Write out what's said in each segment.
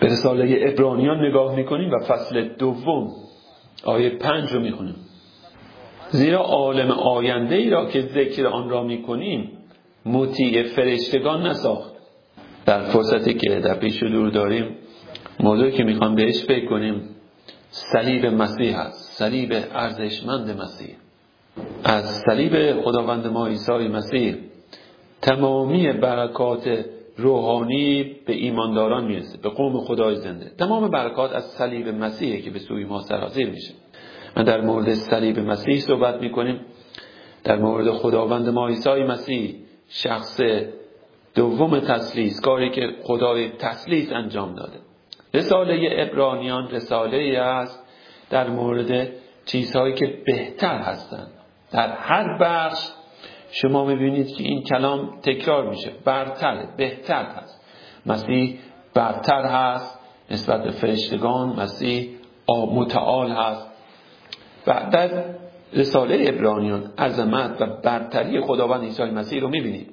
به رساله عبرانیان نگاه میکنیم و فصل 2 آیه 5 رو میخونیم. زیرا عالم آینده ای را که ذکر آن را میکنیم مطیع فرشتگان نساخت. در فرصتی که در پیش رو داریم، موضوعی که میخوام بهش فکر کنیم صلیب مسیح هست. صلیب ارزشمند مسیح. از صلیب خداوند ما عیسی مسیح تمامی برکات روحانی به ایمانداران میرسه، به قوم خدای زنده. تمام برکات از صلیب مسیحه که به سوی ما سرازیر میشه. من در مورد صلیب مسیح صحبت میکنیم، در مورد خداوند ما عیسی مسیح، شخص دوم تثلیث، کاری که خدای تثلیث انجام داده. رساله عبرانیان رساله‌ای است در مورد چیزهایی که بهتر هستند. در هر بخش شما میبینید که این کلام تکرار میشه. برتر، بهتر هست. مسیح برتر هست نسبت به فرشتگان. مسیح متعال هست. و در رساله عبرانیان عظمت و برتری خداوند عیسی مسیح رو میبینید.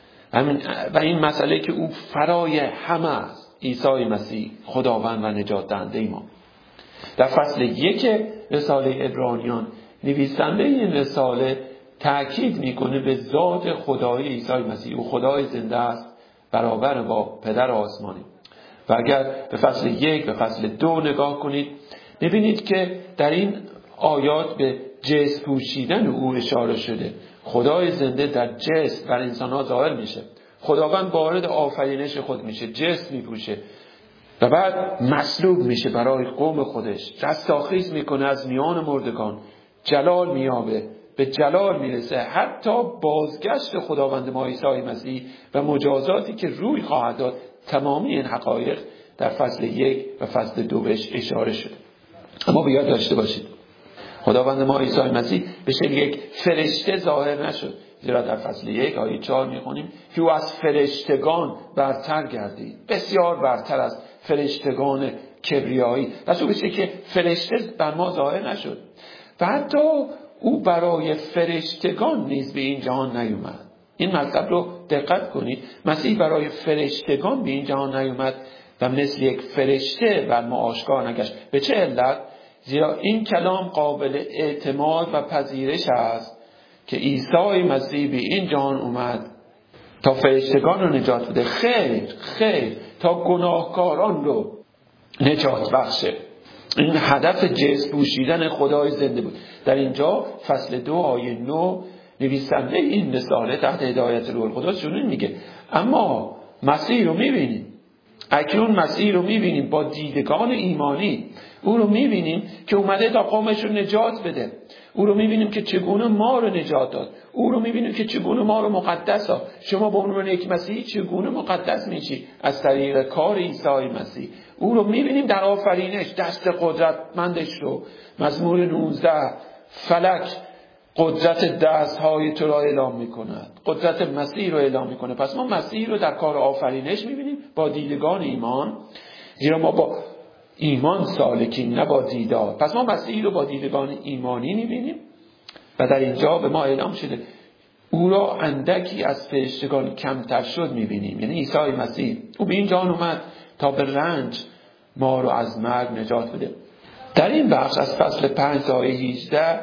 و این مسئله که او فرای همه است. عیسی مسیح خداوند و نجات دهنده ما. در فصل 1 رساله عبرانیان نویسنده این رساله تأکید میکنه به ذات خدای عیسی مسیح. او خدای زنده است، برابر با پدر آسمانی. و اگر به فصل 1 به فصل 2 نگاه کنید، میبینید که در این آیات به جسم پوشیدن او اشاره شده. خدای زنده در جسم بر انسان‌ها ظاهر میشه. خداوند وارد آفرینش خود میشه، جسم میپوشه و بعد مصلوب میشه برای قوم خودش. رستاخیز میکنه از میان مردگان، جلال میابه، به جلال میرسه. حتی بازگشت خداوند ما عیسی مسیح و مجازاتی که روی خواهد داد، تمامی این حقایق در فصل 1 و فصل 2 بهش اشاره شده. اما بیاد داشته باشید خداوند ما عیسی مسیح به شکل یک فرشته ظاهر نشد، زیرا در فصل 1 آیه 4 میخونیم که او از فرشتگان برتر گردید، بسیار برتر از فرشتگان کبریایی. پس او به شکل فرشته بر ما ظاهر نشد و حتی او برای فرشتگان نیز به این جهان نیومد. این مطلب رو دقت کنید. مسیح برای فرشتگان به این جهان نیومد و مثل یک فرشته بر ما آشکار نگشت. به چه علت؟ زیرا این کلام قابل اعتماد و پذیرش است که عیسی مسیح به این جهان اومد تا فرشتگان رو نجات بده. خیر تا گناهکاران رو نجات بخشه. این هدف جسم پوشیدن خدای زنده بود. در اینجا فصل 2 آیه 9 نویسنده این رساله تحت هدایت روح القدس چنین میگه: اما مسیح رو میبینیم، اکنون مسیح رو میبینیم با دیدگان ایمانی. او رو میبینیم که اومده تا قومش رو نجات بده. او رو میبینیم که چگونه ما رو نجات داد. او رو میبینیم که چگونه ما رو مقدس ساخت. شما به عنوان یک مسیحی چگونه مقدس میشی؟ از طریق کار عیسی مسیح. او رو میبینیم در آفرینش، دست قدرتمندش رو. مزمور 19 فلک قدرت دستهای تو را اعلام میکند، قدرت مسیح رو اعلام میکنه. پس ما مسیح رو در کار آفرینش میبینیم با دیدگان ایمان، زیرا ما با ایمان سالکیم نه با دیدار. پس ما مسیح رو با دیدگان ایمانی میبینیم و در اینجا به ما اعلام شده او را اندکی از فرشتگان کمتر شد میبینیم. یعنی عیسی مسیح او به این جهان اومد تا به رنج ما رو از مرگ نجات بده. در این بخش از فصل 5 آیه 18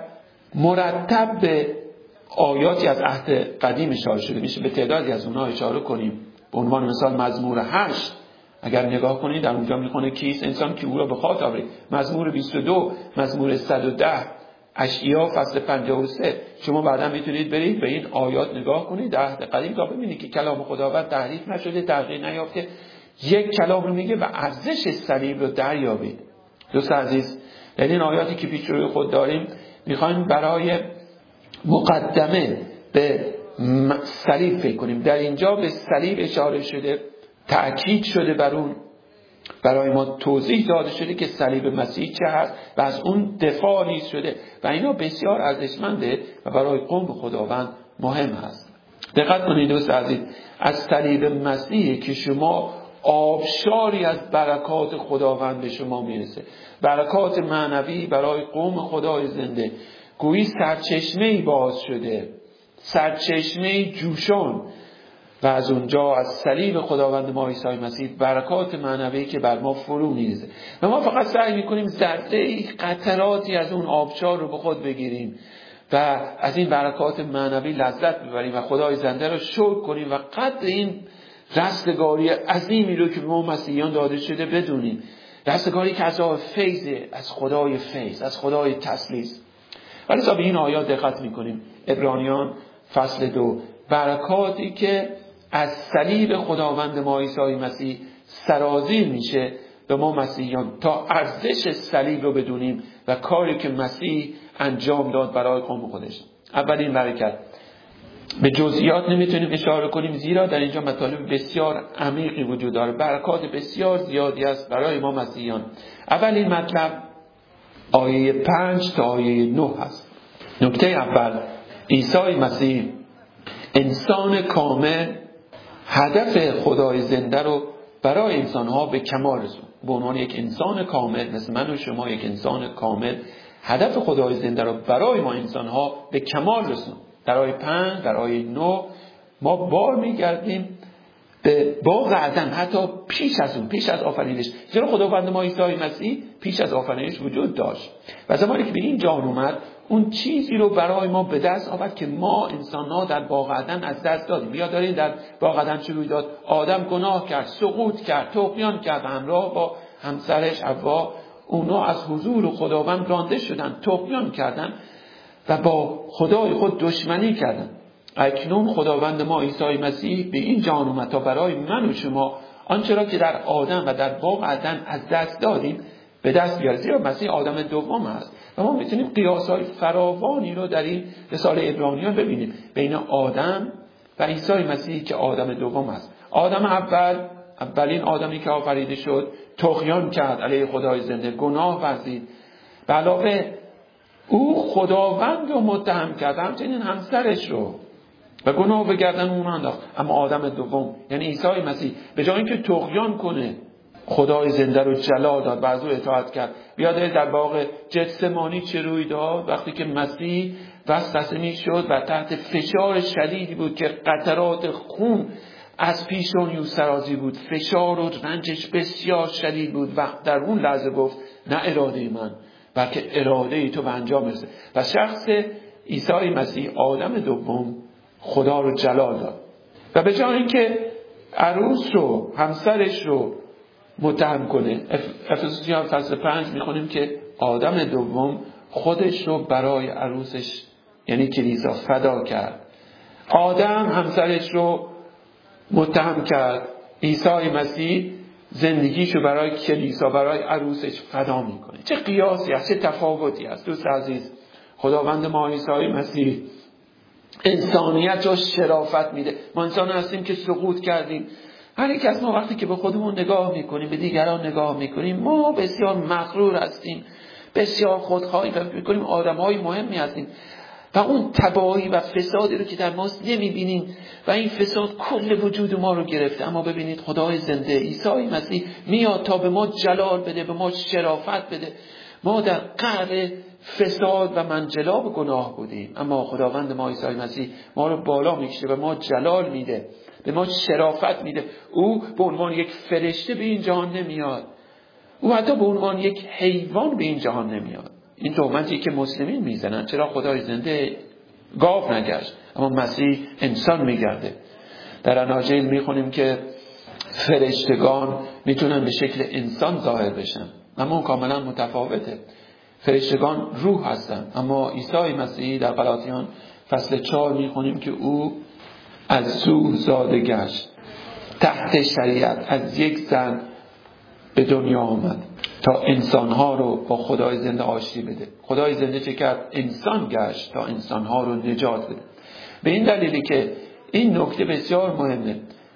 مرتب به آیاتی از عهد قدیم اشاره شده. میشه به تعدادی از اونها اشاره کنیم. به عنوان مثال مزمور 8 اگر نگاه کنید در اونجا میخونه کیست انسان که او را بخواد آورد. مزمور 22، مزمور 110، اشعیا فصل 53. شما بعدا میتونید برید به این آیات نگاه کنید در عهد قدیم تا ببینید که کلام خداوند تحریف نشده، تغییر نیافته. یک کلام رو میگه و ارزش صلیب رو دریابید. دوست عزیز، در این آیاتی که پیش روی خود داریم میخوایم برای مقدمه به صلیب فکر کنیم. در اینجا به صلیب اشاره شده، تأکید شده بر اون، برای ما توضیح داده شده که صلیب مسیح چه هست و از اون دفاع نیز شده و اینا بسیار ارزشمنده و برای قوم خداوند مهم هست. دقت کنید دوست عزیز، از صلیب مسیح که شما آبشاری از برکات خداوند به شما میرسه، برکات معنوی برای قوم خدای زنده. گویی سرچشمه‌ای باز شده، سرچشمه‌ای جوشان و از اونجا از صلیب خداوند ما عیسی مسیح برکات معنوی که بر ما فرو میریزه و ما فقط سعی میکنیم ذره قطراتی از اون آبشار رو به خود بگیریم و از این برکات معنوی لذت ببریم و خدای زنده رو شکر کنیم و قدر این رستگاری عظیمی رو که به ما مسیحیان داده شده بدونیم. رستگاری که از فیضه، از خدای فیض، از خدای تسلیس. ولی به این آیات دقت میکنیم. عبرانیان فصل 2، برکاتی که از صلیب خداوند ما عیسی مسیح سرازیر میشه به ما مسیحیان تا ارزش صلیب رو بدونیم و کاری که مسیح انجام داد برای قوم خودش. اولین برکت، به جزئیات نمیتونیم اشاره کنیم زیرا در اینجا مطالب بسیار عمیقی وجود داره، برکات بسیار زیادی است برای ما مسیحیان. اولین مطلب آیه 5 تا آیه 9 هست. نکته اول، عیسی مسیح انسان کامل هدف خدای زنده رو برای انسانها به کمال رسوند. به عنوان یک انسان کامل مثل من و شما، یک انسان کامل هدف خدای زنده رو برای ما انسانها به کمال رسوند. در آیه 5 در آیه 9 ما بار میگردیم به باغ عدن، حتی پیش از آفرینش. چرا خداوند ما عیسی مسیح پیش از آفرینش وجود داشت و زمانی که به این جهان اومد اون چیزی رو برای ما به دست آورد که ما انسان‌ها در باغ عدن از دست دادیم. بیا دارین در باغ عدن چه روی داد؟ آدم گناه کرد، سقوط کرد، طغیان کرد، همراه با همسرش حوا اونا از حضور خداوند رانده شدن، طغیان کردن و با خدای خود دشمنی کردن. اکنون خداوند ما عیسی مسیح به این جهان اومد تا برای من و شما آنچه را که در آدم و در باغ عدن از دست دادیم به دست بیاره. زیرا مسیح آدم دوم است و ما میتونیم قیاس‌های فراوانی رو در این رساله عبرانیان ببینیم بین آدم و عیسی مسیح که آدم دوم است. آدم اولین آدمی که آفریده شد طغیان کرد علیه خدای زنده، گناه ورزید، به علاوه او خداوند رو متهم کرد، همچنین همسرش رو و گناه به گردن اون انداخت. اما آدم دوم یعنی عیسی مسیح به جای اینکه طغیان کنه خدای زنده رو جلال داد و از او اطاعت کرد. بیاده در باغ گتسمانی چه روی داد وقتی که مسیح وسوسه میشد و تحت فشار شدیدی بود که قطرات خون از پیشانی او سرازیر بود، فشار و رنجش بسیار شدید بود. وقت در اون لحظه گفت نه اراده من بلکه اراده ای تو به انجام برسه. و شخص عیسی مسیح آدم دوم خدا رو جلال داد و به جای اینکه عروس رو همسرش رو متهم کنه، افسوسیان فصل 5 میخونیم که آدم دوم خودش رو برای عروسش یعنی کلیسا فدا کرد. آدم همسرش رو متهم کرد، عیسی مسیح زندگیشو برای کلیسا برای عروسش فدا میکنه. چه قیاسی است، چه تفاوتی است. دوست عزیز، خداوند ما عیسی مسیح انسانیت رو شرافت میده. ما انسان هستیم که سقوط کردیم. هر یک از ما وقتی که به خودمون نگاه میکنیم، به دیگران نگاه میکنیم، ما بسیار مغرور هستیم، بسیار خودخواهی میکنیم، آدم‌های مهمی هستیم و اون تباهی و فسادی رو که در ماست نمیبینیم و این فساد کل وجود ما رو گرفته. اما ببینید خدای زنده عیسی مسیح میاد تا به ما جلال بده، به ما شرافت بده. ما در قعر فساد و منجلاب گناه بودیم، اما خداوند ما عیسی مسیح ما رو بالا میکشه و ما جلال میده، به ما شرافت میده. او به عنوان یک فرشته به این جهان نمیاد، او حتی به عنوان یک حیوان به این جهان نمیاد. این تهمتی که مسلمین میزنن، چرا خدای زنده گاو نگشت اما مسیح انسان میگرده. در اناجیل میخونیم که فرشتگان میتونن به شکل انسان ظاهر بشن، اما اون کاملا متفاوته. فرشتگان روح هستن، اما عیسی مسیح در غلاطیان فصل 4 میخونیم که او از روح زاده گشت، تحت شریعت از یک زن به دنیا آمد تا انسانها رو با خدای زنده آشتی بده. خدای زنده چه کرد؟ انسان گشت تا انسانها رو نجات بده. به این دلیلی که این نکته بسیار مهمه،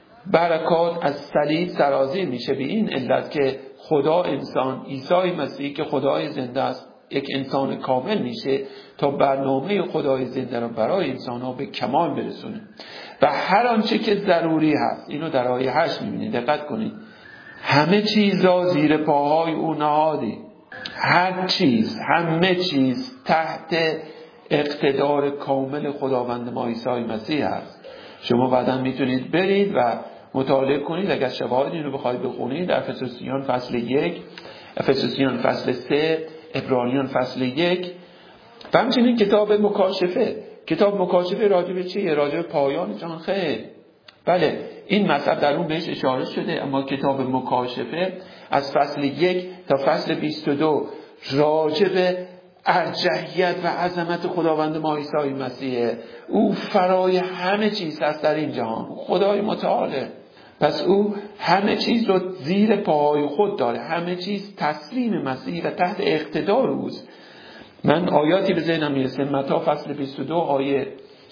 برکات از صلیب سرازیر میشه به این علت که خدا انسان عیسی مسیح که خدای زنده است یک انسان کامل میشه تا برنامه خدای زنده رو برای انسانها به کمال برسونه و هر آنچه که ضروری هست. اینو در آیه 8 میبینید، دقت کنید. همه چیز را زیر پاهای او نهادی. هر چیز، همه چیز تحت اقتدار کامل خداوند ما عیسی مسیح است. شما بعدا میتونید برید و مطالعه کنید اگر شواهد این رو بخواید بخونید، در افسوسیان فصل 1، افسوسیان فصل 3، عبرانیان فصل 1 و همچنین کتاب مکاشفه. کتاب مکاشفه راجع به چیه؟ راجع به پایان جهان. خیر، بله این مطلب در اون بهش اشاره شده، اما کتاب مکاشفه از فصل 1 تا فصل 22 راجع به ارجحیت و عظمت خداوند ما عیسی مسیح. او فرای همه چیز هست در این جهان، خدای متعاله، پس او همه چیز رو زیر پاهای خود داره، همه چیز تسلیم مسیح و تحت اقتدار اوست. من آیاتی به ذهنم میرسه، متی فصل 22 آیه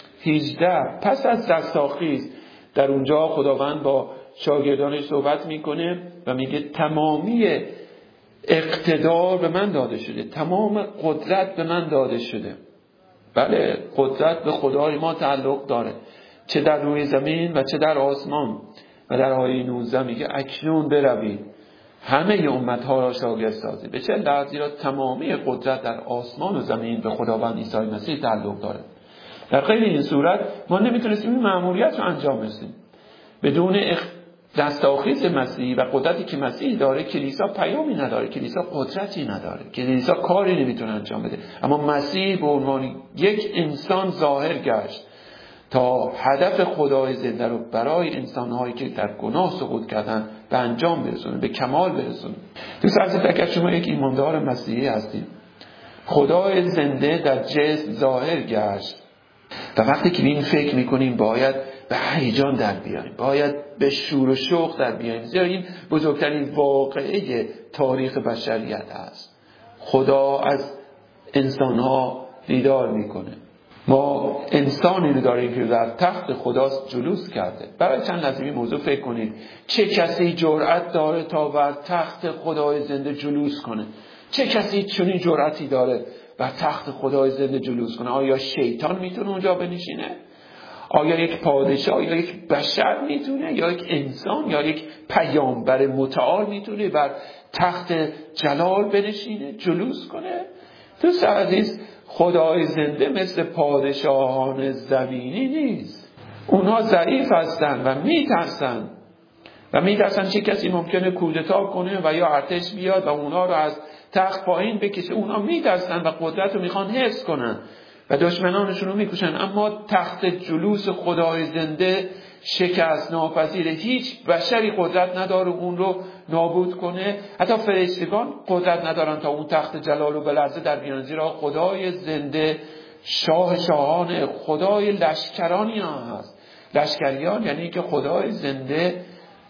18، پس از رستاخیز در اونجا خداوند با شاگردانش صحبت میکنه و میگه تمامی اقتدار به من داده شده، تمام قدرت به من داده شده. بله، قدرت به خدای ما تعلق داره، چه در روی زمین و چه در آسمان. و در آیه 19 میگه اکنون بروید همه امتها را شاگرد سازید. به چه علت؟ زیرا تمامی قدرت در آسمان و زمین به خداوند عیسی مسیح تعلق داره. در غیر این صورت ما نمیتونستیم این مأموریت رو انجام بدیم. بدون رستاخیز مسیح و قدرتی که مسیح داره، کلیسا پیامی نداره، کلیسا قدرتی نداره، کلیسا کاری نمیتونه انجام بده. اما مسیح به عنوان یک انسان ظاهر گشت تا هدف خدای زنده رو برای انسان‌هایی که در گناه سقوط کردن به انجام برسونه، به کمال برسونه. دوست عزیز، اگر شما یک ایماندار مسیحی هستید، خدای زنده در جسم ظاهر گشت و وقتی که این فکر میکنیم باید به هیجان در بیاییم، باید به شور و شوق در بیاییم، زیرا این بزرگترین واقعه تاریخ بشریت است. خدا از انسان‌ها دیدار میکنه. ما انسانی رو داریم که در تخت خدا جلوس کرده. برای چند لحظه این موضوع فکر کنید، چه کسی جرأت داره تا بر تخت خدای زنده جلوس کنه؟ چه کسی چنین جرأتی داره بر تخت خدای زنده جلوس کنه؟ آیا شیطان میتونه اونجا بنشینه؟ آیا یک پادشاه یا یک بشر میتونه، یا یک انسان یا یک پیامبر متعال میتونه بر تخت جلال بنشینه، جلوس کنه؟ دوست عزیز، خدای زنده مثل پادشاهان زمینی نیست. اونها ضعیف هستن و میترسن چه کسی ممکنه کودتا کنه و یا ارتش بیاد و اونها رو از تخت پایین بکشه. اونها میترسن و قدرت رو میخوان حفظ کنن و دشمنانشون رو میکشن. اما تخت جلوس خدای زنده شکست ناپذیره. هیچ بشری قدرت نداره اون رو نابود کنه. حتی فرشتگان قدرت ندارن تا اون تخت جلال و بلرزه در بیان، زیرا خدای زنده شاه شاهان، خدای لشکرانی هست. لشکریان یعنی که خدای زنده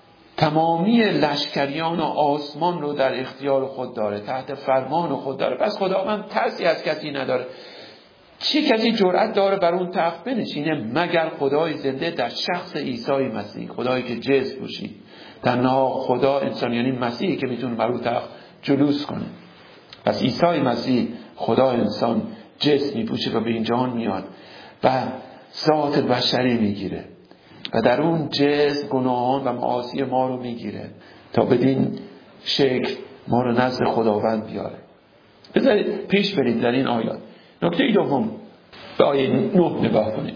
تمامی لشکریان و آسمان رو در اختیار خود داره، تحت فرمان خود داره. پس خداوند ترسی از کسی نداره. چه کسی جرأت داره بر اون تخت بنشینه مگر خدای زنده در شخص عیسی مسیح، خدایی که جسم پوشید. تنها خدا انسان یعنی مسیحی که میتونه بر اون تخت جلوس کنه. پس عیسی مسیح خدا انسان جسم میپوشه و به این جهان میاد و ذات بشری میگیره و در اون جسم گناهان و معاصی ما رو میگیره تا بدین شکل ما رو نزد خداوند بیاره. بذارید پیش برید در این آیات. نکته دوم، به آیه 9 نگاه کنید.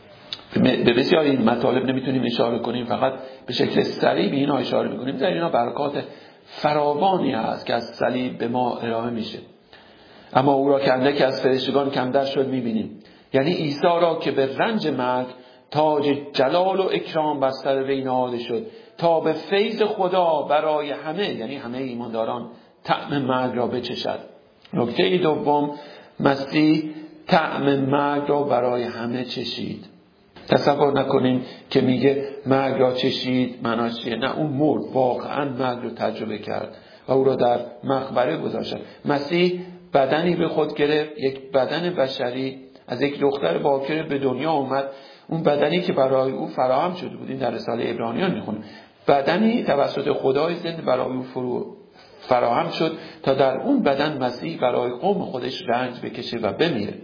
به بسیاری این مطالب نمیتونیم اشاره کنیم، فقط به شکل سریع به اینا اشاره میکنیم. در اینا برکات فراوانی هست که از صلیب به ما ارائه میشه. اما او را که اندکی از فرشتگان کمتر شد میبینیم، یعنی عیسی را که به رنج مرگ تاج جلال و اکرام بر سر وی نهاده شد تا به فیض خدا برای همه، یعنی همه ایمانداران، طعم مرگ را بچشد. نکته دوم، مسیح طعم مرگ را برای همه چشید. تصور نکنیم که میگه مرگ را چشید معناش چیه؟ نه، اون مرد، واقعا مرگ رو تجربه کرد و او را در مقبره گذاشت. مسیح بدنی به خود گرفت، یک بدن بشری، از یک دختر باکره به دنیا اومد. اون بدنی که برای او فراهم شده بود، این در رساله عبرانیان میخونه، بدنی توسط خدای زنده برای او فراهم شد تا در اون بدن مسیح برای قوم خودش رنج بکشه و بمیره.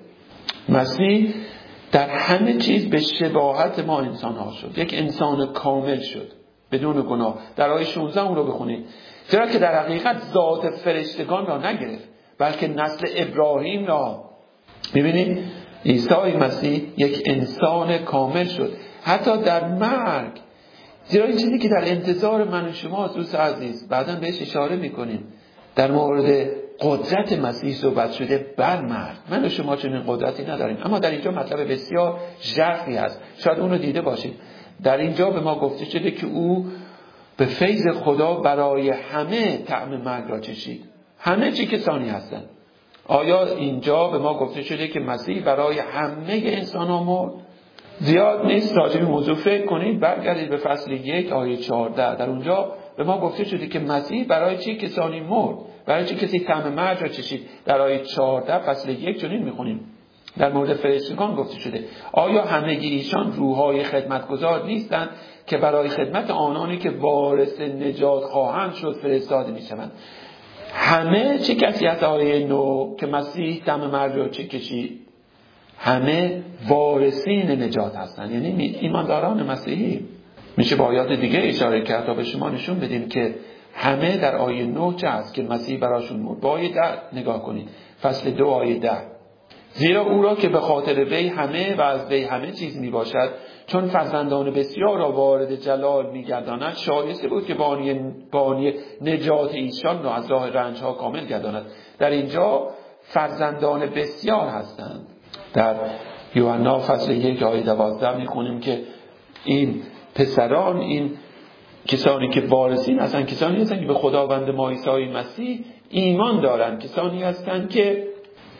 مسیح در همه چیز به شباهت ما انسان ها شد، یک انسان کامل شد بدون گناه. در آیه 16 اون رو بخونید. چرا که در حقیقت ذات فرشتگان را نگرفت بلکه نسل ابراهیم را. ببینید عیسی مسیح یک انسان کامل شد. حتی در مرگ. زیرا این چیزی که در انتظار من و شما دوست عزیز، بعداً بهش اشاره میکنیم، در مورد قدرت مسیح صحبت شده بر مرگ. من و شما چنین قدرتی نداریم، اما در اینجا مطلب بسیار ژرفی هست، شاید اون رو دیده باشید. در اینجا به ما گفته شده که او به فیض خدا برای همه طعم مرگ را چشید. همه چی کسانی هستند. آیا اینجا به ما گفته شده که مسیح برای همه انسان ها مرد؟ زیاد نیست راجع به موضوع فکر کنید. برگردید به فصل 1 آیه 14. در اونجا به ما گفته شده که مسیح برای چه کسانی مرد، برای چه کسی طعم مرگ را چشید. در آیه 14 فصل 1 چنین میخونیم در مورد فرشتگان گفته شده: آیا همگی ایشان روح‌های خدمتگزار نیستند که برای خدمت آنانی که وارث نجات خواهند شد فرستاده میشوند؟ همه چه کسی از آیه 9 که مسیح طعم مرگ را چه کشید؟ همه وارثین نجات هستند، یعنی ایمانداران مسیحی. میشه با آیات دیگه اشاره کرد تا به شما نشون بدیم که همه در آیه 9 چه هست که مسیح براشون مرد. با آیه 10 نگاه کنید، فصل 2 آیه 10: زیرا او را که به خاطر وی همه و از وی همه چیز می باشد، چون فرزندان بسیار را وارد جلال می گرداند، شایسته بود که بانی نجات ایشان را از راه رنج ها کامل گرداند. در اینجا فرزندان بسیار هستند. در یوحنا فصل 1 آیه 12 می خونیم که این پسران، این کسانی که وارثین هستند، کسانی هستند که به خداوند ما عیسی مسیح ایمان دارند، کسانی هستند که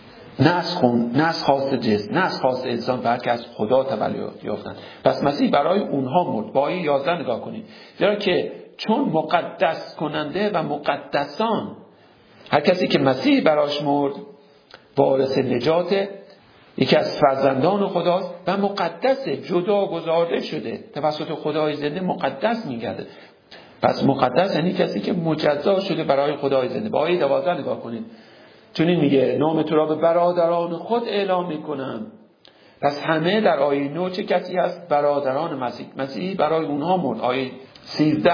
نه خاص جسم، نه خاص انسان، بلکه از خدا تولد یافتند. پس مسیح برای اونها مرد. با آیه 11 نگاه کنید: زیرا که چون مقدس کننده و مقدسان، هر کسی که مسیح براش مرد وارث نجات، یکی از فرزندان خداست و مقدس، جدا گذارده شده توسط خدای زنده، مقدس میگرده. پس مقدس یعنی کسی که مجزا شده برای خدای زنده. با آیه 12 نگاه کنید، چون این میگه: نام تو را به برادران خود اعلام میکنم. پس همه در آیه 9 چه کسی هست؟ برادران مسیح. مسیح برای اونها مرد. آیه 13: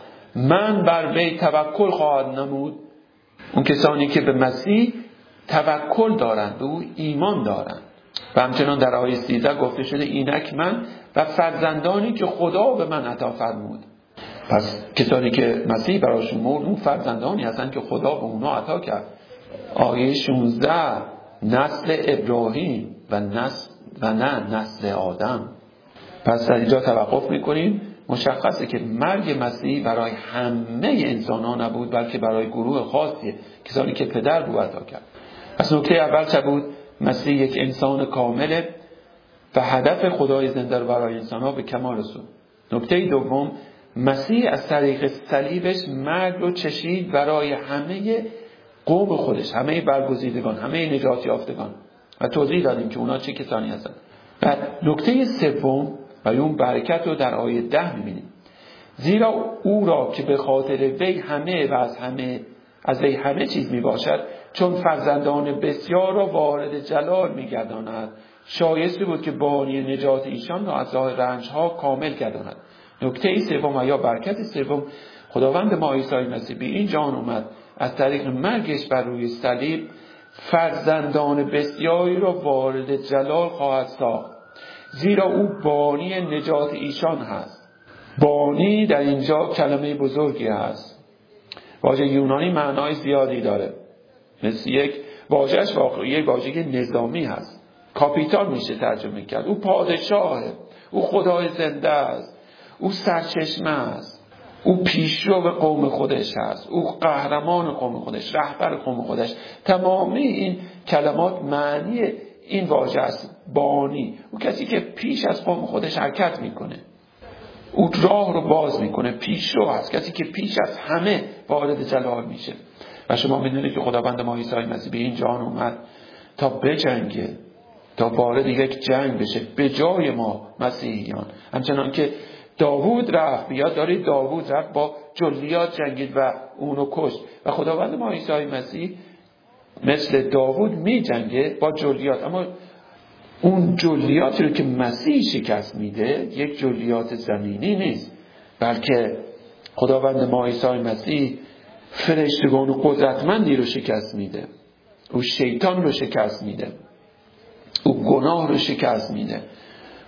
من بر وی توکل خواهد نمود. اون کسانی که به مسیح توکل دارند، به او ایمان دارند. و همچنان در آیه 13 گفته شده: اینک من و فرزندانی که خدا به من عطا فرمود. پس کسانی که مسیح براشون مرد اون فرزندانی هستند که خدا به اونها عطا کرد. آیه 16: نسل ابراهیم و نه نسل آدم. پس در اینجا توقف میکنیم. مشخصه که مرگ مسیح برای همه انسان ها نبود، بلکه برای گروه خاصی، کسانی که پدر به او عطا کرد. پس نکته اول چه بود؟ مسیح یک انسان کامله و هدف خدای زنده رو برای انسان ها به کمال رسوند. نکته دوم، مسیح از طریق صلیبش مرگ رو چشید برای همه قوم خودش، همه برگزیدگان، همه نجات یافتگان، و توضیح دادیم که اونا چه کسانی هستند. و نکته سوم و اون برکت رو در آیه 10 می‌بینیم: زیرا او را که به خاطر وی همه و از وی همه چیز میباشد، چون فرزندان بسیار را وارد جلال میگرداند، شایسته بود که بانی نجات ایشان را از راه رنج ها کامل گرداند. نکته سوم و یا برکت سوم، خداوند ما عیسی مسیح به این جهان اومد از طریق مرگش بر روی صلیب فرزندان بسیاری را وارد جلال خواهد ساخت، زیرا او بانی نجات ایشان هست. بانی در اینجا کلمه بزرگی هست. واژه یونانی معنای زیادی داره. مثل یک واژهش واقعی واژه نظامی هست. کاپیتان میشه ترجمه کرد. او پادشاهه، او خدای زنده است، او سرچشمه است، او پیشرو قوم خودش هست، او قهرمان قوم خودش، رهبر قوم خودش. تمامی این کلمات معنی این واژه است. بانی، او کسی که پیش از قوم خودش حرکت میکنه، او راه رو باز میکنه، پیشرو هست، کسی که پیش از همه وارد جلال میشه. و شما میدونید که خداوند ما عیسی مسیح به این جهان اومد تا بجنگه، تا وارد یک جنگ بشه به جای ما مسیحیان. همچنان که داوود رفت، بیاد دارید داوود رفت با جلیات جنگید و اونو کشت، و خداوند ما عیسی مسیح مثل داوود می جنگه با جلیات. اما اون جلیاتی رو که مسیح شکست میده یک جلیات زمینی نیست، بلکه خداوند ما عیسی مسیح فرشتگان و قدرتمندی رو شکست میده. او شیطان رو شکست میده، او گناه رو شکست میده،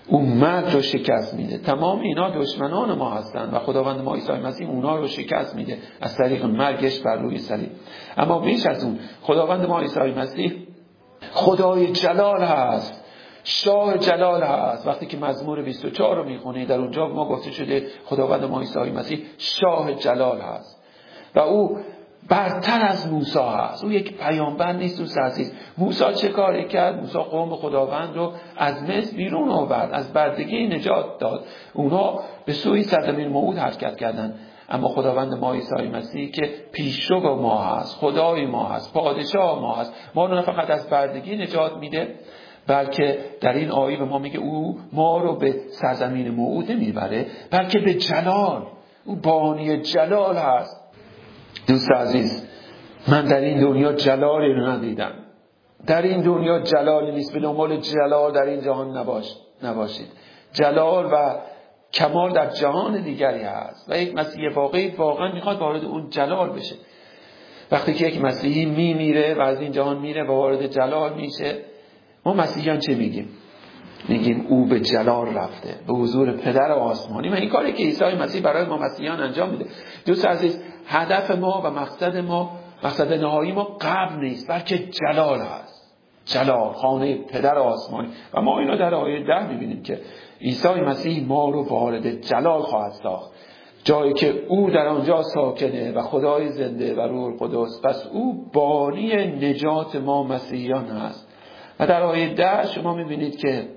او مرگ رو شکست میده. تمام اینا دشمنان ما هستند و خداوند ما عیسی مسیح اونا رو شکست میده از طریق مرگش بر روی صلیب. اما بیش از اون خداوند ما عیسی مسیح خدای جلال هست، شاه جلال هست. وقتی که مزمور 24 رو میخونی در اونجا ما گفته شده خداوند ما عیسی مسیح شاه جلال هست و او برتر از موسی هست. او یک پیامبر نیست دوست عزیز. موسی چه کاری کرد؟ موسی قوم خداوند رو از مصر بیرون آورد، از بردگی نجات داد، اونها به سوی سرزمین موعود حرکت کردند. اما خداوند ما عیسی مسیح که پیشرو ما هست، خدای ما هست، پادشاه ما هست، ما رو نه فقط از بردگی نجات میده بلکه در این آیه به ما میگه او ما رو به سرزمین موعود نمیبره بلکه به جلال. او بانی جلال هست. دوست عزیز، من در این دنیا جلالی رو ندیدم. در این دنیا جلالی نیست. به دنبال جلال در این جهان نباشید. جلال و کمال در جهان دیگری هست و یک مسیح واقعی واقعا میخواد وارد اون جلال بشه. وقتی که یک مسیحی میمیره و از این جهان میره و وارد جلال میشه، ما مسیحیان چه میگیم؟ میگیم او به جلال رفته، به حضور پدر آسمانی. و این کاری که عیسی مسیح برای ما مسیحیان انجام میده. دوست عزیز، هدف ما و مقصد نهایی ما قبر نیست بلکه جلال هست. جلال، خانه پدر آسمانی. و ما اینو در آیه 10 میبینیم که عیسی مسیح ما رو وارد جلال خواهد ساخت، جایی که او در آنجا ساکنه و خدای زنده و روح القدس. پس او بانی نجات ما مسیحیان هست. و در آیه 10 شما میبینید که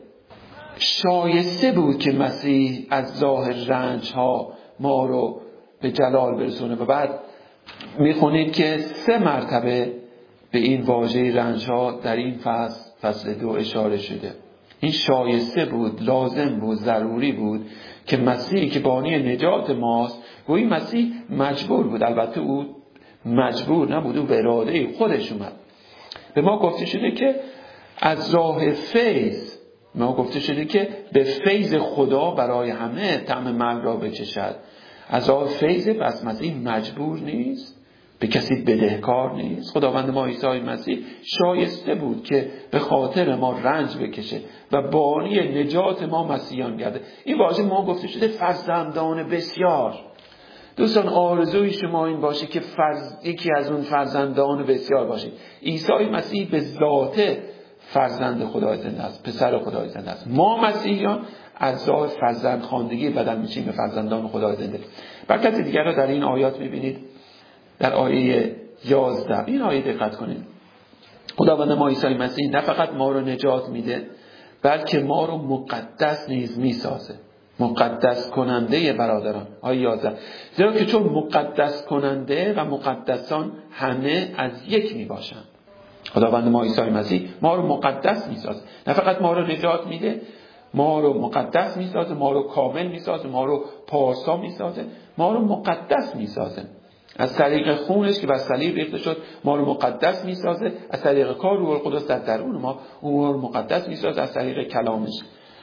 شایسته بود که مسیح از ظاهر رنج ها ما رو به جلال برسونه. و بعد میخونید که 3 مرتبه به این واژه رنج ها در این فصل 2 اشاره شده. این شایسته بود، لازم بود، ضروری بود که مسیحی که بانی نجات ماست، گویی مسیح مجبور بود. البته او مجبور نبود، او به اراده خودش اومد. به ما گفته شده که از راه فیض، ما گفته شده که به فیض خدا برای همه طعم مرگ را بچشد. از راه فیض. پس مسیح مجبور نیست، به کسی بدهکار نیست. خداوند ما عیسی مسیح شایسته بود که به خاطر ما رنج بکشه و بانی نجات ما مسیحیان گرده. این واژه ما گفته شده فرزندان بسیار. دوستان، آرزوی شما این باشه که یکی از اون فرزندان بسیار باشید. عیسی مسیح به ذات فرزند خدای زنده است، پسر خدای زنده است. ما مسیحیان از راه فرزند خواندگی بدل میشیم به فرزندان خدای زنده. برکت دیگر را در این آیات میبینید. در آیه 11 این آیه دقت کنید. خداوند ما عیسی مسیح نه فقط ما رو نجات میده بلکه ما رو مقدس نیز میسازه. مقدس کننده برادران. آیه 11. زیرا که چون مقدس کننده و مقدسان همه از یک میباشند. خداوند ما عیسی مسیح ما رو مقدس میسازه. نه فقط ما رو نجات میده، ما رو مقدس میسازه، ما رو کامل میسازه، ما رو پارسا میسازه، ما رو مقدس میسازه. از طریق خونش که بر صلیب ریخته شد ما رو مقدس میسازه. از طریق کار روح القدس در درون ما رو مقدس میسازه. از طریق کلامش.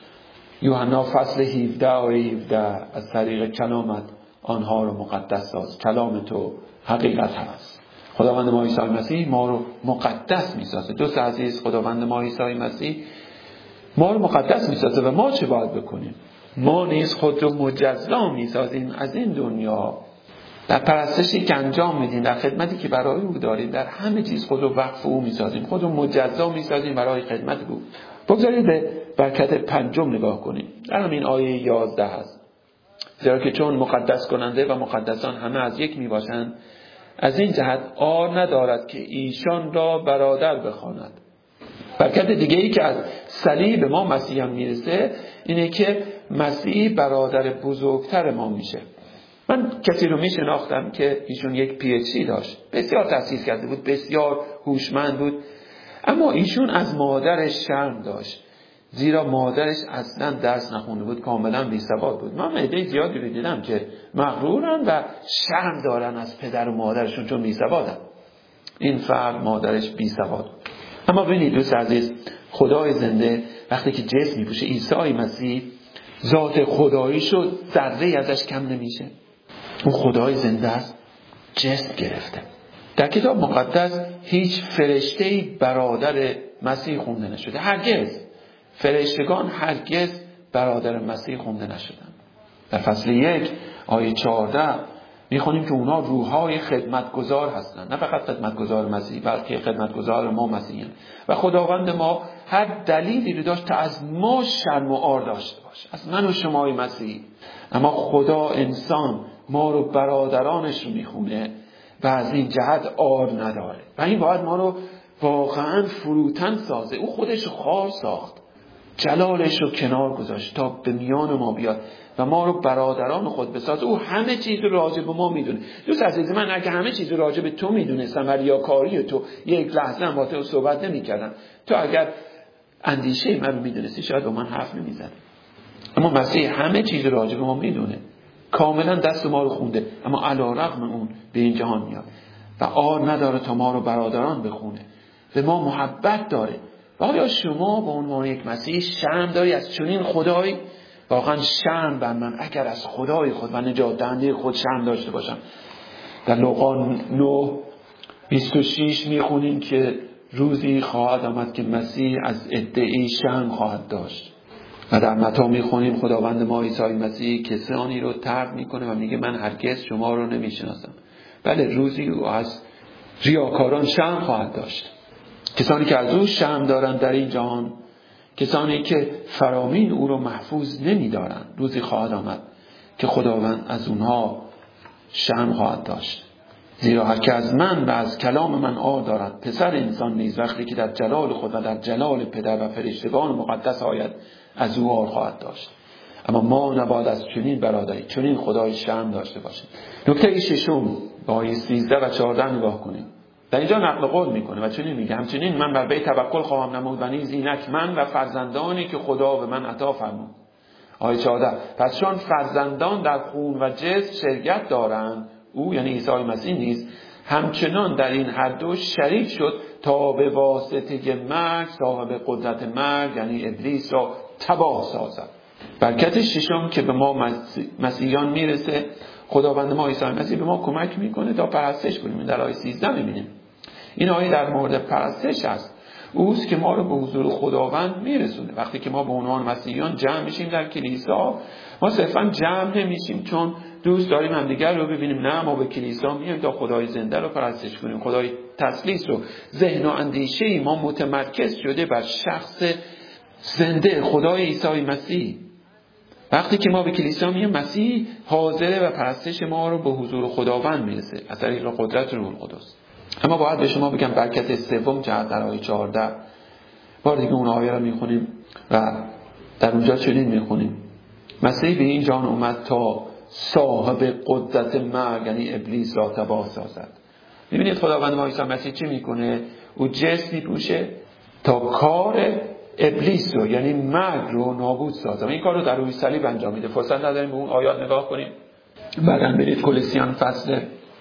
یوحنا فصل 17 آیه 17 از طریق کلامت آنها رو مقدس ساز. کلام تو حقیقت هست. خداوند ما عیسی مسیح ما رو مقدس میسازه. دوست عزیز، خداوند ما عیسی مسیح ما رو مقدس میسازه و ما چه باید بکنیم؟ ما نیز خود رو مجزا میسازیم از این دنیا، در پرستشی که انجام میدیم، در خدمتی که برای او داریم، در همه چیز خود رو وقف او میسازیم، خود رو مجزا میسازیم برای خدمت او. بگذارید به برکت 5 نگاه کنیم. در همین آیه 11 هست. زیرا که چون مقدس کننده و مقدسان همه از یک میباشند، از این جهت عار ندارد که ایشان را برادر بخواند. برکت دیگه ای که از صلیب ما مسیحیان میرسه اینه که مسیح برادر بزرگتر ما میشه. من کسی رو میشناختم که ایشون یک PhD داشت، بسیار تحصیل کرده بود، بسیار هوشمند بود، اما ایشون از مادرش شرم داشت، زیرا مادرش اصلا درس نخونده بود، کاملا بی‌سواد بود. من عده زیادی رو دیدم که مغرورن و شرم دارن از پدر و مادرشون چون بی‌سوادن. این فرد مادرش بی‌سواد بود. اما ببینید دوست عزیز، خدای زنده وقتی که جسم میپوشه، عیسی مسیح ذات خدایی شد، ذره ازش کم نمیشه. اون خدای زنده است، جسم گرفته. در کتاب مقدس هیچ فرشته‌ای برادر مسیح خونده نشده. هرگز فرشتگان هرگز برادر مسیح خونده نشدن. در فصل 1 آیه 14 میخونیم که اونا روح‌های خدمتگزار هستند، نه فقط خدمتگزار مسیح بلکه خدمتگزار ما مسیحیان. و خداوند ما هر دلیلی رو داشت تا از ما شرم و عار داشته باشه، از من و شمای مسیح. اما خدا انسان ما رو برادرانش رو میخونه و از این جهت عار نداره و این باید ما رو واقعا فروتن سازه. او خودش خار ساخت، جلالش رو کنار گذاشت تا به میان ما بیاد و ما رو برادران خود بسازه. او همه چیز رو راجع به ما میدونه. دوست عزیز من، اگه همه چیز رو راجع به تو میدونستم و ریاکاری تو یک لحظه هم با تو صحبت نمی‌کردم، تو اگر اندیشه من رو میدونستی شاید با من حرف نمی‌زدی. اما مسیح همه چیز رو راجع به ما میدونه، کاملا دست ما رو خونده، اما علی‌رغم اون به این جهان میاد و عار نداره تا ما رو برادران بخونه. به ما محبت داره. و آیا شما به عنوان یک مسیحی شرم داری از چنین خدایی؟ واقعا شرم بر من اگر از خدای خود و نجات دهنده خود شرم داشته باشم. در لوقا 9:26 میخونیم که روزی خواهد آمد که مسیح از ادعای شرم خواهد داشت. و در متی میخونیم خداوند ما عیسی مسیح کسانی رو طرد میکنه و میگه من هرگز شما رو نمیشناسم. بله، روزی او از ریاکاران شرم خواهد داشت. کسانی که از او شرم دارند در این جهان، کسانی که فرامین او رو محفوظ نمی‌دارند، روزی خواهد آمد که خداوند از اونها شرم خواهد داشت. زیرا هر که از من و از کلام من عار دارد، پسر انسان نیز وقتی که در جلال خود و در جلال پدر و فرشتگان مقدس آید از او عار خواهد داشت. اما ما نباید از چنین برادری، چنین خدای شرم داشته باشیم. نکته ششم با آیه 13 و 14 نگاه کنیم. در اینجا نقل قول میکنه و چنین میگه همچنین من بر وی توکل خواهم نمود و نیز اینک من و فرزندانی که خدا به من عطا فرمود. آیه 14 پس چون فرزندان در خون و جسم شرکت دارند، او یعنی عیسی مسیح نیز همچنان در این هر دو شریک شد تا به واسطه مرگ صاحب قدرت مرگ یعنی ابلیس را تباه سازد. برکت ششم که به ما مسیحیان میرسه، خداوند ما عیسی مسیح به ما کمک میکنه تا پرستش کنیم. در آیه 13 میبینیم این آیه در مورد پرستش است. اوست که ما رو به حضور خداوند میرسونه. وقتی که ما به عنوان مسیحیان جمع میشیم در کلیسا، ما صرفا جمع نمیشیم چون دوست داریم همدیگر رو ببینیم. نه، ما به کلیسا میایم تا خدای زنده رو پرستش کنیم. خدای تثلیث رو ذهن و اندیشه ما متمرکز شده بر شخص زنده خدای عیسی مسیح. وقتی که ما به کلیسا میایم، مسیح حاضره و پرستش ما رو به حضور خداوند میرسه از طریق قدرت روح القدس. اما باید به شما بگم برکت سوم جهت در آیه 14. بار دیگه اون آیه رو میخونیم و در اونجا چنین میخونیم مسیح به این جهان اومد تا صاحب قدرت مرگ یعنی ابلیس را تباه سازد. میبینید خداوند ما عیسی مسیح چی میکنه؟ او جسم میپوشه تا کار ابلیس رو یعنی مرگ رو نابود سازه. این کار رو در روی صلیب انجام میده. فرصت نداریم به اون آیات نگاه کنیم. بعداً برید کولوسیان فصل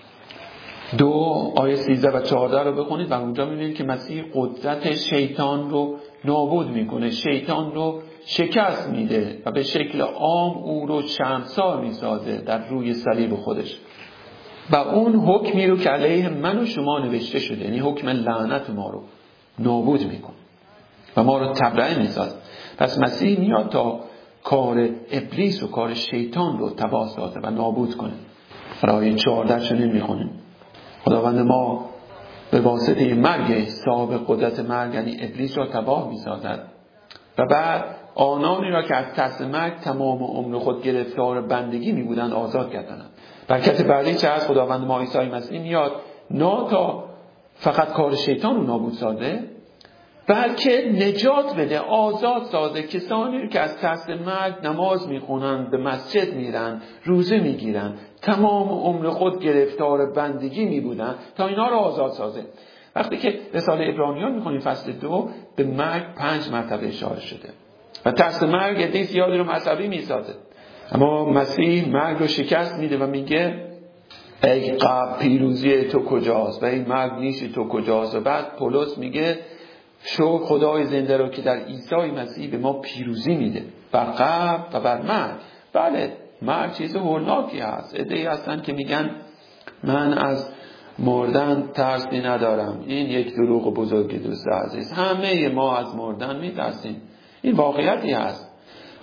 2 آیه 13 و 14 رو بخونید و اونجا میبینید که مسیح قدرت شیطان رو نابود میکنه، شیطان رو شکست میده و به شکل عام او رو شرمسار میسازه در روی صلیب خودش. و اون حکمی رو که علیه من و شما نوشته شده یعنی حکم لعنت ما رو نابود میکنه و ما رو تبرئه میسازه. پس مسیح میاد تا کار ابلیس و کار شیطان رو تباه سازه و نابود کنه. آیه 14 چنین میخونیم خداوند ما به واسطه مرگ صاحب قدرت مرگ یعنی ابلیس را تباه می‌سازد و بعد آنانی را که از ترس مرگ تمام عمر خود گرفتار بندگی می‌بودند آزاد کردند. برکت بعدی چه از خداوند ما عیسی مسیح میاد نه تا فقط کار شیطان رو نابود سازه، بلکه نجات بده، آزاد سازه کسانی که از ترس مرگ نماز میخونن، به مسجد میرن، روزه میگیرن، تمام عمر خود گرفتار بندگی میبودن تا اینا رو آزاد سازه. وقتی که رساله عبرانیان میخونیم فصل 2 به مرگ 5 مرتبه اشاره شده و ترس مرگ عده زیادی رو مذهبی میسازه. اما مسیح مرگ رو شکست میده و میگه ای قبر پیروزی تو کجاست و این مرگ نیش تو کجاست. و بعد پولس میگه شکر خدای زنده رو که در عیسی مسیح به ما پیروزی میده بر قبر و بر مرگ. بله، مرگ چیز هولناکی هست. عده‌ای هستن که میگن من از مردن ترسی ندارم. این یک دروغ بزرگ دوست عزیز. همه ما از مردن میترسیم. این واقعیتی هست.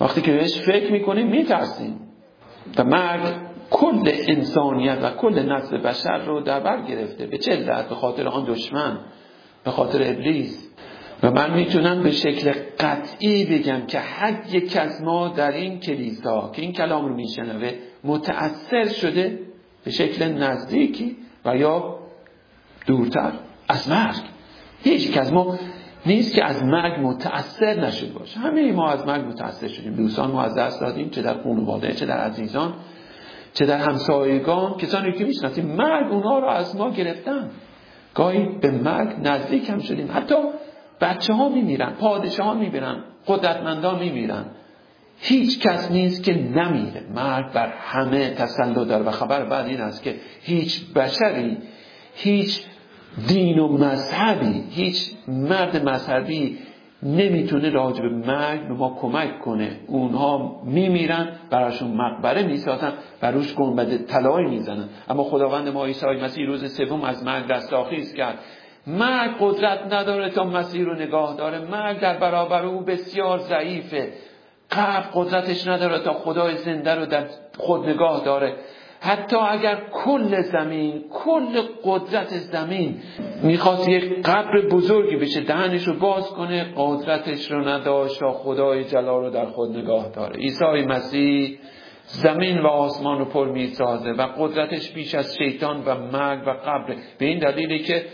وقتی که بهش فکر میکنیم میترسیم و مرگ کل انسانیت و کل نسل بشر رو در بر گرفته. به چه علت؟ به خاطر آن دشمن، به خاطر ابلیس. و من میتونم به شکل قطعی بگم که هر یک از ما در این کلیسا که این کلام رو میشنوه متأثر شده به شکل نزدیکی و یا دورتر از مرگ. هیچ یک از ما نیست که از مرگ متأثر نشده باشه. همه ما از مرگ متأثر شدیم. دوستان ما از دست دادیم، چه در خانواده، چه در عزیزان، چه در همسایگان، کسانی که میشناسیم. مرگ اونها رو از ما گرفتن. گاهی به مرگ نزدیک هم شدیم. حتی بچه ها میمیرن، پادشاه ها میمیرن، قدرتمندان میمیرن. هیچ کس نیست که نمیره. مرگ بر همه تسلط داره. و خبر بعد این است که هیچ بشری، هیچ دین و مذهبی، هیچ مرد مذهبی نمیتونه راجع به مرگ به ما کمک کنه. اونها میمیرن، براشون مقبره میسازن و روش گنبد طلایی میزنن. اما خداوند ما عیسی مسیح روز سوم از مرگ رستاخیز کرد. مرگ قدرت نداره تا مسیح رو نگاه داره. مرگ در برابر او بسیار ضعیفه. قبر قدرتش نداره تا خدای زنده رو در خود نگاه داره. حتی اگر کل زمین، کل قدرت زمین میخواست یک قبر بزرگی بشه، دهنش رو باز کنه، قدرتش رو نداشت تا خدای جلال رو در خود نگاه داره. عیسی مسیح زمین و آسمان رو پر میسازه و قدرتش بیش از شیطان و مرگ و قبر. به این دلیلی که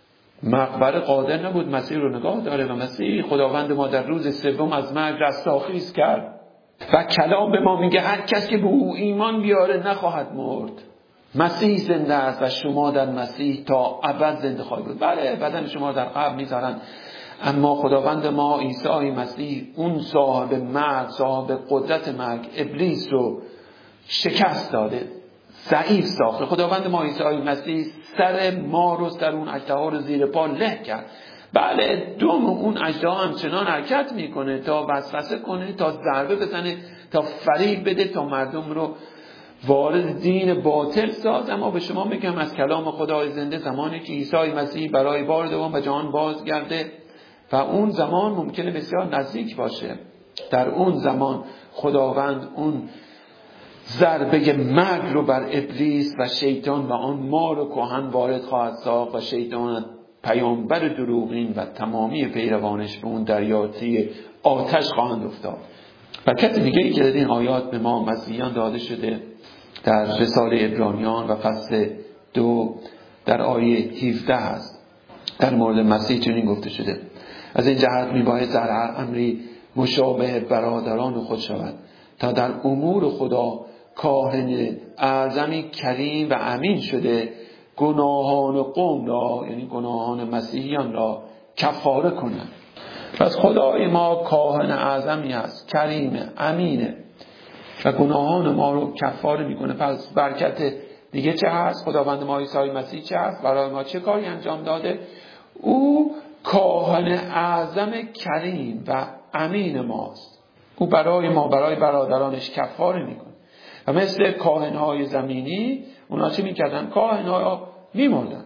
مقبره قادر نبود مسیح رو نگاه داره و مسیح خداوند ما در روز سوم از مرگ رستاخیز کرد. و کلام به ما میگه هر کس که به او ایمان بیاره نخواهد مرد. مسیح زنده است و شما در مسیح تا ابد زنده خواهید بود. بله، بدن شما در قبر میذارن، اما خداوند ما عیسی مسیح اون صاحب مرگ، صاحب قدرت مرگ، ابلیس رو شکست داده، ضعیف ساخته. خداوند ما عیسی مسیح سر ما رو، سر اون اژدها رو زیر پا له کرد. بله، دم اون اژدها همچنان حرکت میکنه تا وسوسه کنه، تا ضربه بزنه، تا فریب بده، تا مردم رو وارد دین باطل ساز. اما به شما میگم از کلام خدای زنده، زمانی که عیسی مسیح برای بار دوم به جهان بازگرده و اون زمان ممکنه بسیار نزدیک باشه، در اون زمان خداوند اون ضربه مرگ رو بر ابلیس و شیطان و آن مار و کهن وارد خواهد ساخت و شیطان پیامبر دروغین و تمامی پیروانش به اون دریاچه آتش خواهند افتاد. و کت دیگه‌ای که در این آیات به ما مسیحیان داده شده در رساله عبرانیان و فصل 2 در آیه 17 هست. در مورد مسیح چنین گفته شده: از این جهت میباید در هر امری مشابه برادران خود شود تا در امور خدا کاهن اعظمی کریم و امین شده گناهان قوم را، یعنی گناهان مسیحیان را کفاره کنند. پس خدای ما کاهن اعظمی است، کریمه، امینه و گناهان ما رو کفاره میکنه. پس برکت دیگه چه هست؟ خداوند ما عیسی مسیح چه هست؟ برای ما چه کاری انجام داده؟ او کاهن اعظم کریم و امین ماست. او برای ما، برای برادرانش کفاره میکنه. و مثل کاهنهای زمینی، اونا چه میکردن؟ کاهنها میمردن.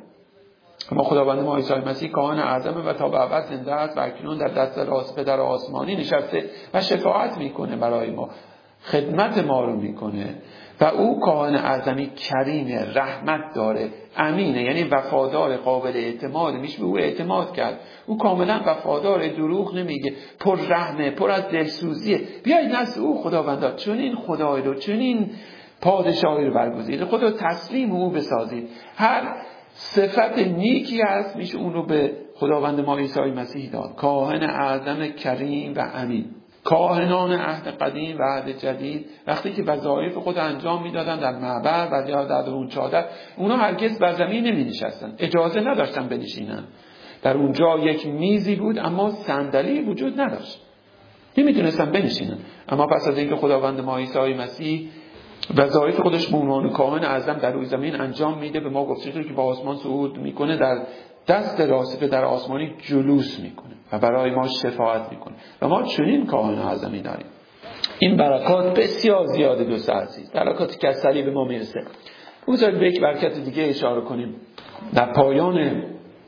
اما خداوند ما عیسی مسیح کاهن اعظم و تا به ابد زنده است و اکنون در دست راست پدر آسمانی نشسته و شفاعت میکنه برای ما، خدمت ما رو میکنه. و او کاهن اعظمی کریمه، رحمت داره، امینه، یعنی وفادار، قابل اعتماد، میشه به او اعتماد کرد. او کاملا وفادار، دروغ نمیگه، پر رحمه، پر از دلسوزیه. بیایید نزد او خداوندا، چون این خدای رو، چون این پادشاهی رو برگزیدید، خود رو تسلیم او بسازید. هر صفت نیکی هست میشه اون رو به خداوند ما عیسی مسیح داد. کاهن اعظم کریم و امین. کاهنان عهد قدیم و عهد جدید وقتی که وظایف خود انجام میدادن در معبر و یا در اون چادر، اونا هرگز بر زمین نمی نشستن، اجازه نداشتن بنشینن. در اونجا یک میزی بود اما صندلی وجود نداشت، نمیتونستن بنشینن. اما پس از اینکه خداوند ما عیسی مسیح وظایف خودش به عنوان کاهن اعظم در روی زمین انجام میده، به ما گفته شده که با آسمان صعود میکنه، در دست راست در آسمانی جلوس میکنه و برای ما شفاعت میکنه و ما چنین کاهن اعظمی داریم. این برکات بسیار زیاده دوست عزیز، برکاتی که از صلیب ما میرسه. بگذارید به یک برکت دیگه اشاره کنیم. در پایان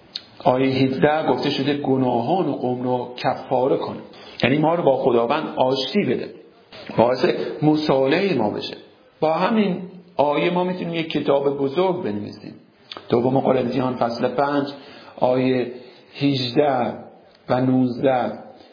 آیه 17 گفته شده گناهان قوم رو کفاره کنه، یعنی ما رو با خداوند آشتی بده. باعث مصالحه ما بشه. با همین آیه ما میتونیم یک کتاب بزرگ بنویسیم. دوم قرنتیان فصل 5 آیه 18 و 19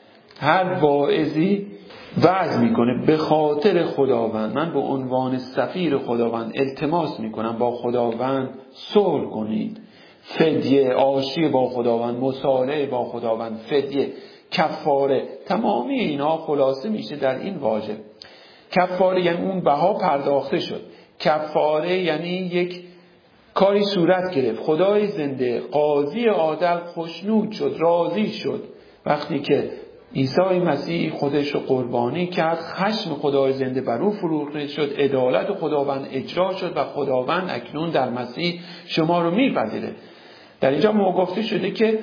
هر واعظی وعظ میکنه به خاطر خداوند، من به عنوان سفیر خداوند التماس میکنم با خداوند صلح کنید. فدیه، آشتی با خداوند، مصالحه با خداوند، فدیه، کفاره، تمامی اینا خلاصه میشه در این واژه. کفاره یعنی اون بها پرداخته شد. کفاره یعنی یک کاری صورت گرفت. خدای زنده، قاضی عادل خوشنود شد، راضی شد وقتی که عیسی مسیح خودش رو قربانی کرد. خشم خدای زنده بر او فروخته شد، عدالت خداوند اجرا شد و خداوند اکنون در مسیح شما رو میپذیره. در اینجا ما گفته شده که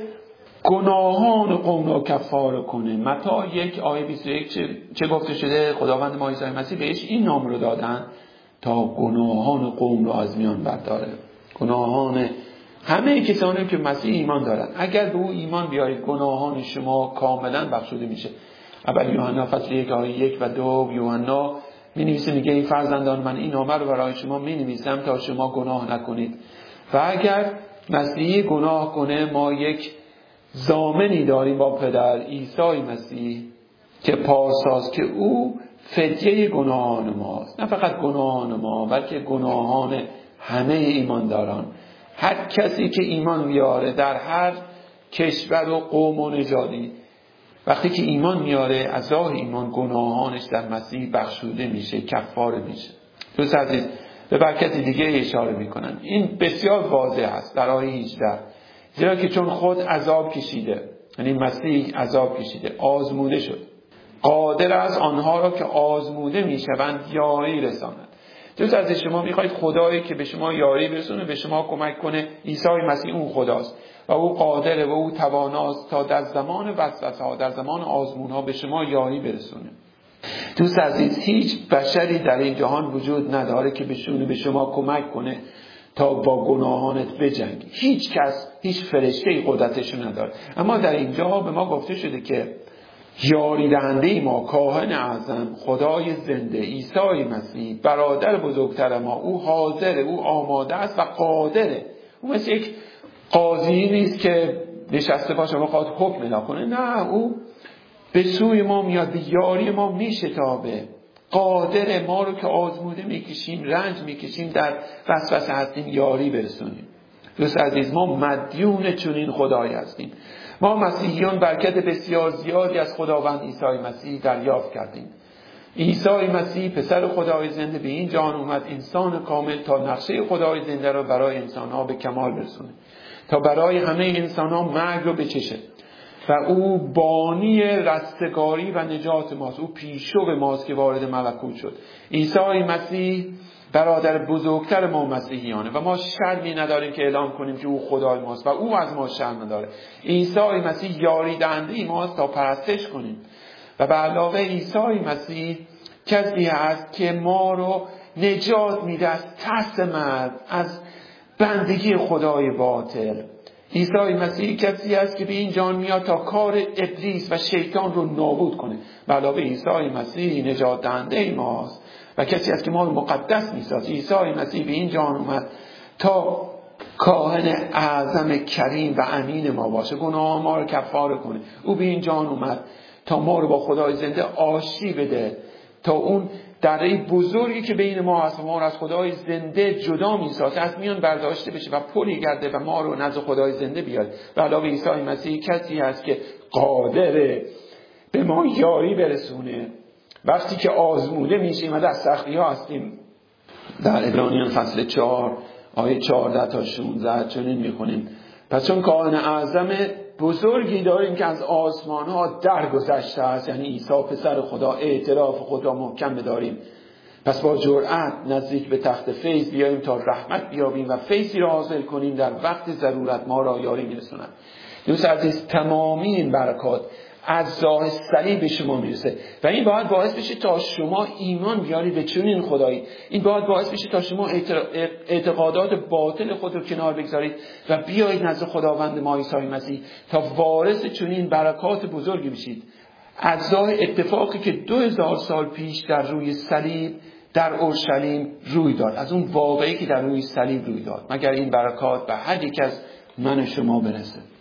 گناهان قوم را کفاره کنه. متی 1 آیه 21 چه گفته شده؟ خداوند ما عیسی مسیح بهش این نام رو دادن تا گناهان قوم را از میان برداره. گناهان همه کسانی که مسیح ایمان دارن، اگر به او ایمان بیارید گناهان شما کاملا بخشوده میشه. اول یوحنا فصل 1 آیه 1 و 2 یوحنا می‌نویسه، میگه این فرزندان من این نامه رو برای شما می‌نویسم تا شما گناه نکنید. و اگر مسیحی گناه کنه ما یک ضامنی داریم با پدر، عیسی مسیح که پاساست، که او فدیه گناهان ماست. نه فقط گناهان ما بلکه گناهان همه ایمانداران. هر کسی که ایمان میاره در هر کشور و قوم و نژادی، وقتی که ایمان میاره از راه ایمان گناهانش در مسیح بخشوده میشه، کفاره میشه. دوست عزیز به برکت دیگه اشاره میکنن. این بسیار واضح است در آیه 18، زیرا که چون خود عذاب کشیده، یعنی مسیح عذاب کشیده، آزموده شد، قادر است آنها را که آزموده میشوند یاری رساند. دوست عزیز شما میخواید خدایی که به شما یاری برسونه، به شما کمک کنه. عیسی مسیح اون خداست و او قادره و او تواناست تا در زمان وسوسه ها، در زمان آزمون ها به شما یاری برسونه. دوست عزیز هیچ بشری در این جهان وجود نداره که به شما کمک کنه تا با گناهانت بجنگی. هیچ کس، هیچ فرشته‌ای قدرتشو نداره. اما در اینجا به ما گفته شده که یاری دهنده ما، کاهن اعظم، خدای زنده، عیسی مسیح، برادر بزرگتر ما، او حاضره، او آماده است و قادره. او مثل یک قاضی نیست که نشسته باشه و بخواد حکم اعلام کنه. نه، او به سوی ما میاد، به یاری ما میشتابه. قادر ما رو که آزموده میکشیم، رنج میکشیم، در وسوسه هستیم، یاری برسونیم. دوست عزیز ما مدیون چنین خدایی هستیم. ما مسیحیان برکت بسیار زیادی از خداوند عیسی مسیح دریافت کردیم. عیسی مسیح پسر خدای زنده به این جهان اومد، انسان کامل، تا نقشه خدای زنده رو برای انسان‌ها به کمال برسونه، تا برای همه انسان‌ها مرگ رو بچشه. و او بانی رستگاری و نجات ماست. او پیشو ماست که وارد ملکوت شد. عیسی مسیح برادر بزرگتر ما مسیحیانه و ما شرمی نداریم که اعلام کنیم که او خدای ماست و او از ما شرم نداره. عیسی مسیح یاری دهنده ماست تا پرستش کنیم. و به علاوه عیسی مسیح کسی هست که ما رو نجات میده از ترس مرگ، از بندگی خدای باطل. عیسی مسیح کسی است که به این جهان میاد تا کار ابلیس و شیطان رو نابود کنه. به علاوه عیسی مسیح نجات دهنده ماست و کسی است که ما رو مقدس میسازه. عیسی مسیح به این جهان اومد تا کاهن اعظم کریم و امین ما باشه، گناه ما رو کفاره کنه. او به این جهان اومد تا ما رو با خدای زنده آشتی بده، تا اون دره بزرگی که بین ما هست، ما رو از خدای زنده جدا می‌سازه، از میان برداشته بشه و پلی گرده و ما رو نزد خدای زنده بیاره. به علاوه عیسی مسیح کسی هست که قادره به ما یاری برسونه وقتی که آزموده میشیم و در سختی‌ها هستیم. در عبرانیان فصل 4 آیه 14 تا 16 چنین می‌خونیم: پس چون کاهن اعظم بزرگی داریم که از آسمان‌ها درگذشته است، یعنی عیسی پسر خدا، اعتراف خود را محکم بداریم، پس با جرأت نزدیک به تخت فیض بیاییم تا رحمت بیابیم و فیضی را حاصل کنیم در وقت ضرورت ما را یاری می‌رساند. دوست عزیز تمامی این برکات از راه صلیب به شما میرسه و این باید باعث بشه تا شما ایمان بیارید به چنین خدایی. این باید باعث بشه تا شما اعتقادات باطل خود رو کنار بگذارید و بیایید نزد خداوند ما عیسی مسیح تا وارث چنین برکات بزرگی بشید. اجزای اتفاقی که 2000 سال پیش در روی صلیب در اورشلیم روی داد، از اون واقعی که در روی صلیب روی داد. مگر این برکات به هر یک از من و شما برسه.